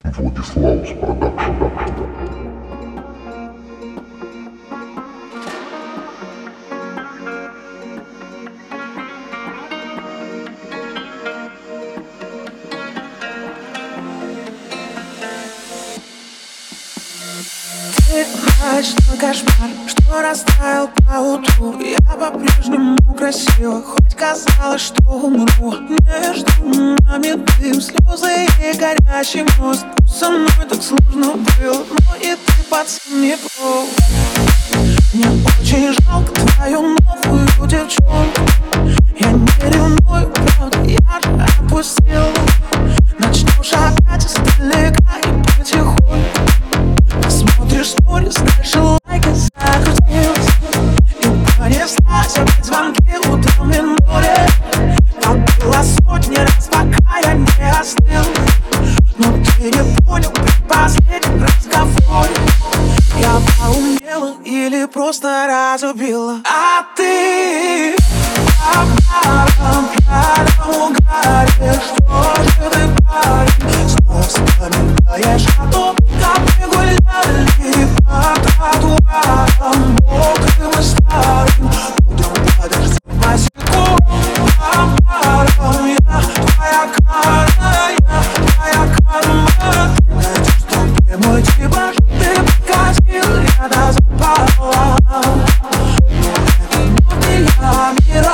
Владислаус Продакшн. Ты ночной кошмар, что растаял поутру. Я по-прежнему красива, хоть казалось, что умру. Между нами дым, слезы и горячий мост. Пусть со мной так сложно было, но и ты, пацан, не прав. Мне очень жалко твою новую девчонку. Я не ревную, правда, я же отпустил. Начнешь опять издалека и потихоньку. Смотришь сторис, дальше лайки закрутилась. И понеслась опять звонки утром и море. Так было сотни раз, пока я не остыл. Но ты не понял при последнем разговоре. Я поумнела или просто разубила. А ты обманом рядом угоришь. Что же ты, парень, снова вспоминаешь о том, как мы гуляли по тротуарам мокрым и старым. Утром подожди босиком, обманом я твоя кара, я твоя карма. Ты найдешь в толпе мой типаж, ты покатил, я до запала. Но это не я мира.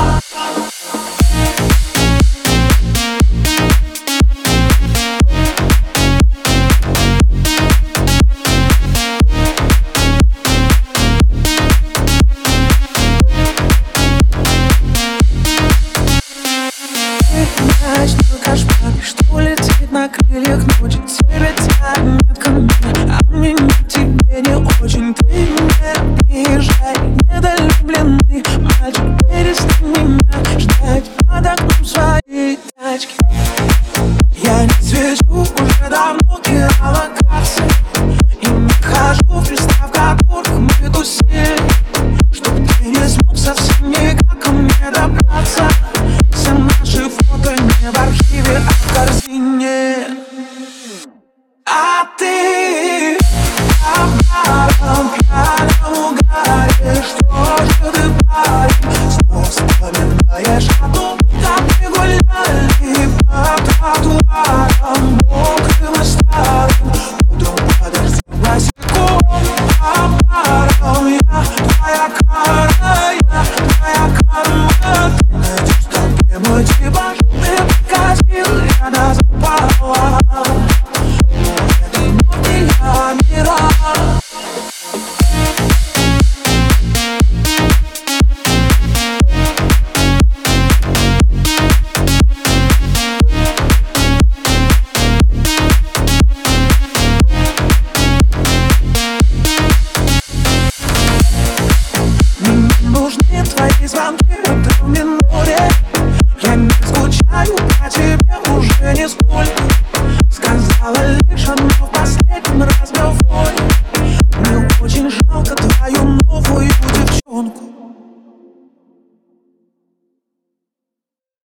Ночной кошмар, что летит на крыльях ночи. Тебя тянет ко мне, а меня тебе не очень. Ты не приезжай, недолюбленный мальчик. Перестань меня ждать под окном своей тачки. Я не свечу уже давно геолокации и не хожу в места, в которых мы тусили. Чтоб ты не смог совсем никак ко мне добраться. Все наши фото не в архиве, а в корзине. А ты обманом рядом угоришь. Что же ты, парень, снова вспоминаешь о том, как мы гуляли по тротуарам мокрым и старым. Утром подожди босиком, обманом я твоя кара, я твоя карма. Ты найдешь в толпе мой типаж, ты покатил, я до запала. Но это не я мира. Мне нужны твои звонки утром и море. Я не скучаю по тебе уже нисколько. Сказала лишь одно в последнем разговоре. Мне очень жалко твою новую девчонку.